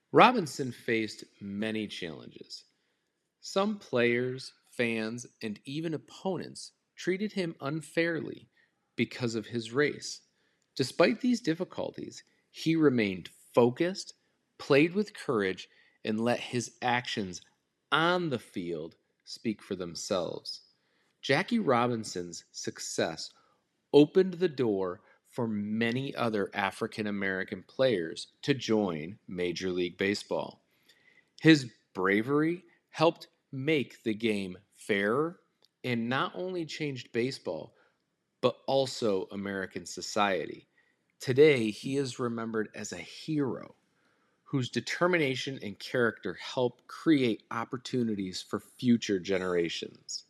Robinson faced many challenges. Some players, fans, and even opponents treated him unfairly because of his race. Despite these difficulties, he remained focused, played with courage, and let his actions on the field speak for themselves. Jackie Robinson's success opened the door for many other African American players to join Major League Baseball. His bravery helped make the game fairer and not only changed baseball, but also American society. Today, he is remembered as a hero whose determination and character helped create opportunities for future generations.